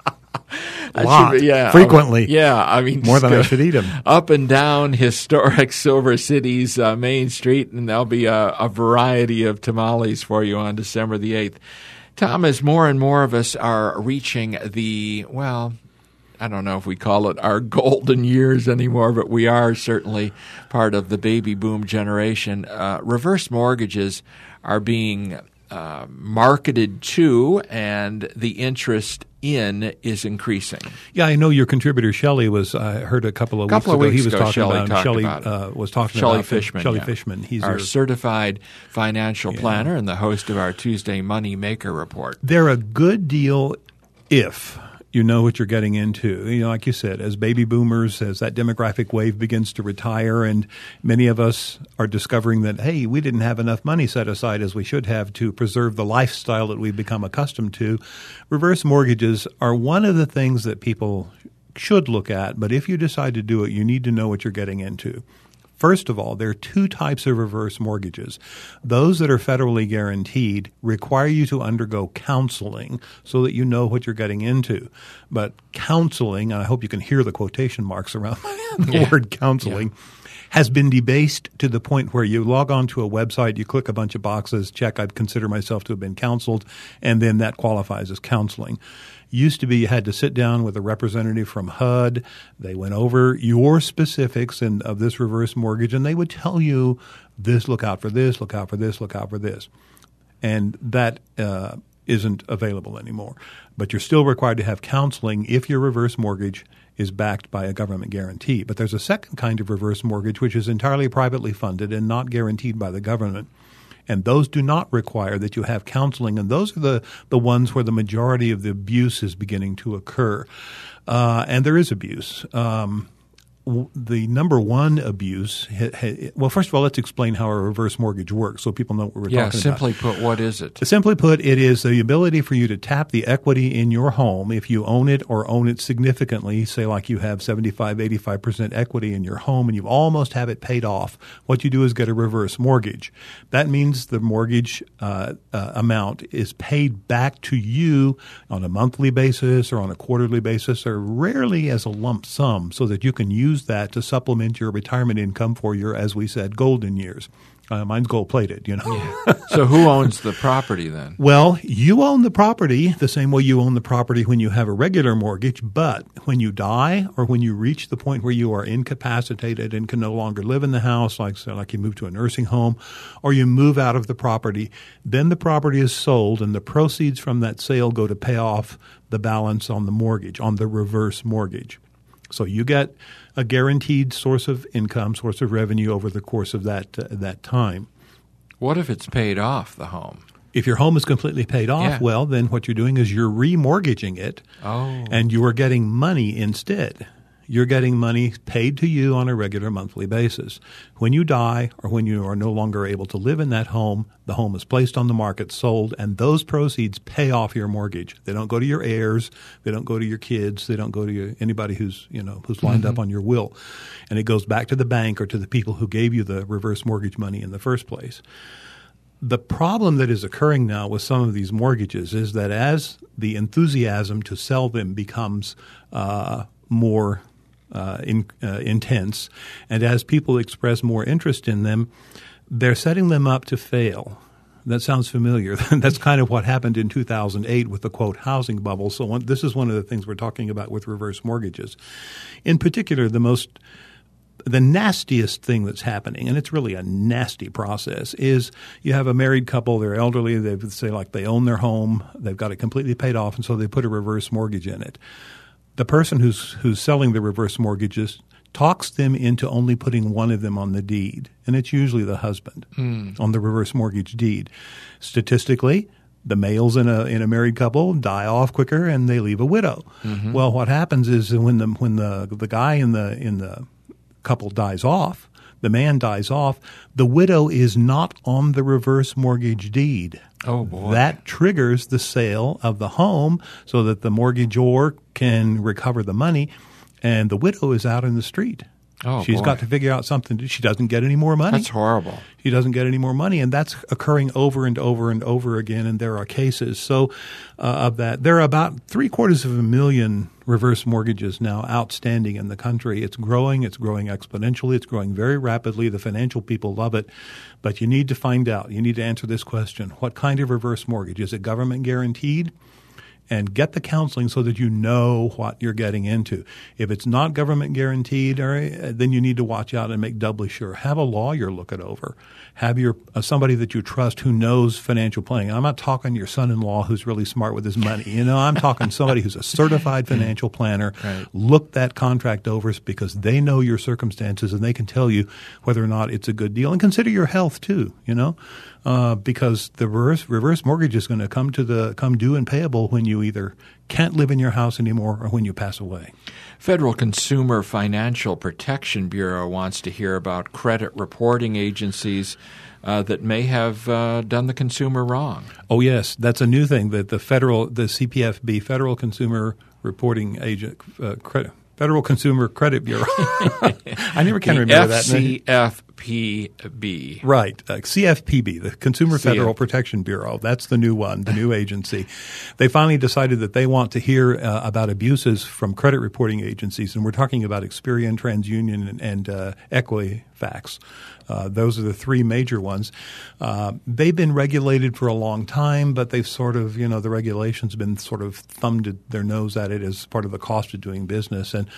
A lot. Be, yeah, frequently. Yeah, I mean, more than I should eat them. Up and down historic Silver City's uh, Main Street, and there'll be a, a variety of tamales for you on December the eighth. Tom, as more and more of us are reaching the, well, I don't know if we call it our golden years anymore, but we are certainly part of the baby boom generation. Uh, reverse mortgages are being uh, marketed to, and the interest in is increasing. Yeah, I know your contributor Shelley was. I heard a couple of couple weeks of ago weeks he was ago, talking Shelley about. talked Shelley about uh, was talking Shelley about Fishman. Shelley yeah. Fishman. He's our your, certified financial yeah. planner and the host of our Tuesday Money Maker Report. They're a good deal if you know what you're getting into. You know, like you said, as baby boomers, as that demographic wave begins to retire, and many of us are discovering that, hey, we didn't have enough money set aside as we should have to preserve the lifestyle that we've become accustomed to. Reverse mortgages are one of the things that people should look at, but if you decide to do it, you need to know what you're getting into. First of all, there are two types of reverse mortgages. Those that are federally guaranteed require you to undergo counseling so that you know what you're getting into. But counseling, and I hope you can hear the quotation marks around the yeah. word counseling, yeah. has been debased to the point where you log on to a website, you click a bunch of boxes, check I'd consider myself to have been counseled, and then that qualifies as counseling. Used to be you had to sit down with a representative from H U D. They went over your specifics in, of this reverse mortgage, and they would tell you this, look out for this, look out for this, look out for this. And that uh, isn't available anymore. But you're still required to have counseling if your reverse mortgage is backed by a government guarantee. But there's a second kind of reverse mortgage which is entirely privately funded and not guaranteed by the government. And those do not require that you have counseling, and those are the, the ones where the majority of the abuse is beginning to occur. Uh, and there is abuse. Um, w- the number one abuse, ha, ha, well, first of all, let's explain how a reverse mortgage works so people know what we're yeah, talking simply about. put, what is it? Simply put, it is the ability for you to tap the equity in your home if you own it or own it significantly, say like you have seventy-five, eighty-five percent equity in your home and you almost have it paid off. What you do is get a reverse mortgage. That means the mortgage uh, uh, amount is paid back to you on a monthly basis or on a quarterly basis or rarely as a lump sum so that you can use that to supplement your retirement income for your, as we said, golden years. Uh, mine's gold-plated, you know. Yeah. So who owns the property then? Well, you own the property the same way you own the property when you have a regular mortgage, but when you die or when you reach the point where you are incapacitated and can no longer live in the house, like so like you move to a nursing home or you move out of the property, then the property is sold and the proceeds from that sale go to pay off the balance on the mortgage, on the reverse mortgage. So you get a guaranteed source of income, source of revenue over the course of that uh, that time. What if it's paid off, the home? If your home is completely paid off, Yeah. well, then what you're doing is you're remortgaging it, Oh. and you are getting money instead. You're getting money paid to you on a regular monthly basis. When you die or when you are no longer able to live in that home, the home is placed on the market, sold, and those proceeds pay off your mortgage. They don't go to your heirs. They don't go to your kids. They don't go to your, anybody who's, you know, who's lined Mhm. up on your will. And it goes back to the bank or to the people who gave you the reverse mortgage money in the first place. The problem that is occurring now with some of these mortgages is that as the enthusiasm to sell them becomes uh, more uh, in, uh, intense, and as people express more interest in them, they're setting them up to fail. That sounds familiar. That's kind of what happened in two thousand eight with the, quote, housing bubble. So one, this is one of the things we're talking about with reverse mortgages. In particular, the most the nastiest thing that's happening, and it's really a nasty process, is you have a married couple, they're elderly, they say like they own their home, they've got it completely paid off, and so they put a reverse mortgage in it. The person who's who's selling the reverse mortgages talks them into only putting one of them on the deed, and it's usually the husband Hmm. on the reverse mortgage deed. Statistically, the males in a in a married couple die off quicker, and they leave a widow. Mhm. Well, what happens is when the when the the guy in the in the couple dies off, the man dies off, the widow is not on the reverse mortgage deed. Oh, boy. That triggers the sale of the home so that the mortgagor can recover the money, and the widow is out in the street. Oh, She's boy. got to figure out something. To, she doesn't get any more money. That's horrible. She doesn't get any more money, and that's occurring over and over and over again, and there are cases so uh, of that. There are about three-quarters of a million reverse mortgages now outstanding in the country. It's growing. It's growing exponentially. It's growing very rapidly. The financial people love it, but you need to find out. You need to answer this question. What kind of reverse mortgage? Is it government guaranteed? And get the counseling so that you know what you're getting into. If it's not government guaranteed, all right, then you need to watch out and make doubly sure. Have a lawyer look it over. Have your uh, somebody that you trust who knows financial planning. I'm not talking your son-in-law who's really smart with his money. You know, I'm talking somebody who's a certified financial planner. Right. Look that contract over because they know your circumstances and they can tell you whether or not it's a good deal. And consider your health too, you know. Uh, because the reverse, reverse mortgage is going to come to the come due and payable when you either can't live in your house anymore or when you pass away. Federal Consumer Financial Protection Bureau wants to hear about credit reporting agencies uh, that may have uh, done the consumer wrong. Oh yes, that's a new thing that the federal the C P F B, Federal Consumer Reporting Agent uh, Credit Federal Consumer Credit Bureau. I never can The remember that. F C F P B. Right. Uh, C F P B, the Consumer C F Federal Protection Bureau. That's the new one, the new agency. They finally decided that they want to hear uh, about abuses from credit reporting agencies, and we're talking about Experian, TransUnion, and, and uh, Equifax. Uh, those are the three major ones. Uh, they've been regulated for a long time, but they've sort of, you know, the regulations have been sort of thumbed their nose at it as part of the cost of doing business. And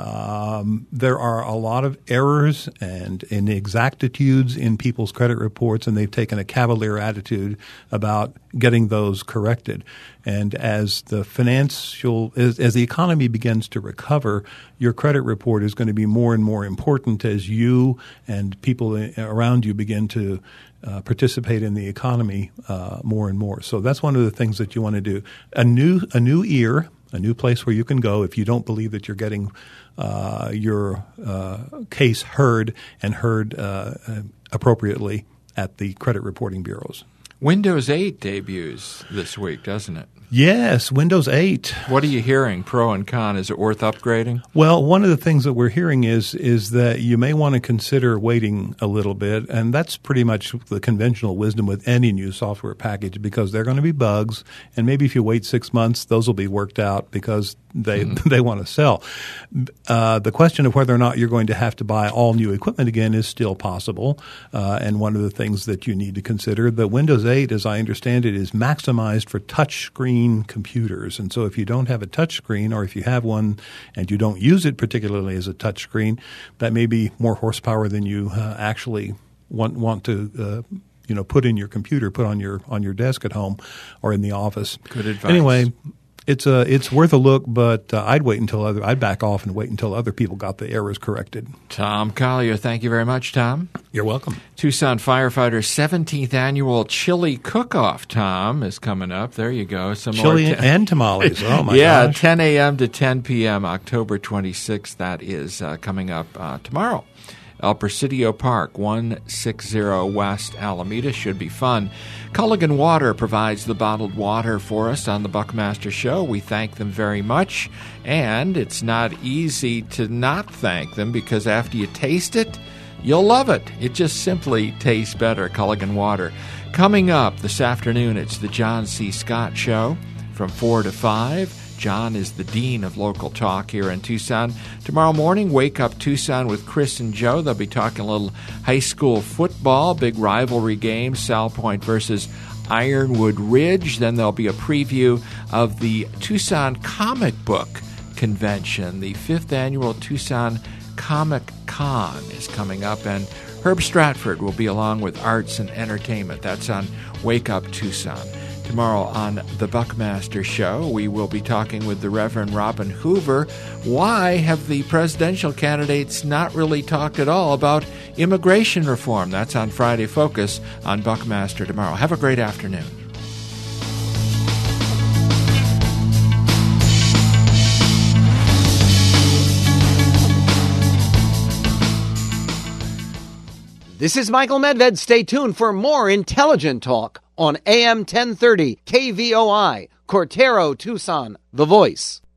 um, there are a lot of errors and inexactitudes in people's credit reports, and they've taken a cavalier attitude about getting those corrected. And as the financial, as, as the economy begins to recover, your credit report is going to be more and more important as you and people around you begin to uh, participate in the economy uh, more and more. So that's one of the things that you want to do. A new, a new ear, a new place where you can go if you don't believe that you're getting uh, your uh, case heard and heard uh, appropriately at the credit reporting bureaus. Windows eight debuts this week, doesn't it? Yes, Windows eight. What are you hearing, pro and con? Is it worth upgrading? Well, one of the things that we're hearing is is that you may want to consider waiting a little bit, and that's pretty much the conventional wisdom with any new software package because there are going to be bugs, and maybe if you wait six months, those will be worked out because they mm-hmm. they want to sell. Uh, the question of whether or not you're going to have to buy all new equipment again is still possible, uh, and one of the things that you need to consider, the Windows eight, as I understand it, is maximized for touchscreen computers. And so if you don't have a touchscreen or if you have one and you don't use it particularly as a touchscreen, that may be more horsepower than you uh, actually want want to uh, you know put in your computer, put on your on your desk at home or in the office. Good advice. Anyway, it's a it's worth a look, but uh, I'd wait until other I'd back off and wait until other people got the errors corrected. Tom Collier, thank you very much, Tom. You're welcome. Tucson Firefighters' seventeenth annual chili cook-off, Tom, is coming up. There you go. Some chili more t- and tamales. Oh my yeah, gosh. ten a.m. to ten p.m. October twenty-sixth. That is uh, coming up uh, tomorrow. El Presidio Park, one sixty West Alameda. Should be fun. Culligan Water provides the bottled water for us on the Buckmaster Show. We thank them very much. And it's not easy to not thank them because after you taste it, you'll love it. It just simply tastes better, Culligan Water. Coming up this afternoon, it's the John C. Scott Show from four to five. John is the Dean of Local Talk here in Tucson. Tomorrow morning, Wake Up Tucson with Chris and Joe. They'll be talking a little high school football, big rivalry game, Sal Point versus Ironwood Ridge. Then there'll be a preview of the Tucson Comic Book Convention. The fifth annual Tucson Comic Con is coming up, and Herb Stratford will be along with Arts and Entertainment. That's on Wake Up Tucson. Tomorrow on The Buckmaster Show, we will be talking with the Reverend Robin Hoover. Why have the presidential candidates not really talked at all about immigration reform? That's on Friday Focus on Buckmaster tomorrow. Have a great afternoon. This is Michael Medved. Stay tuned for more intelligent talk on A M ten thirty K V O I, Cortero, Tucson, The Voice.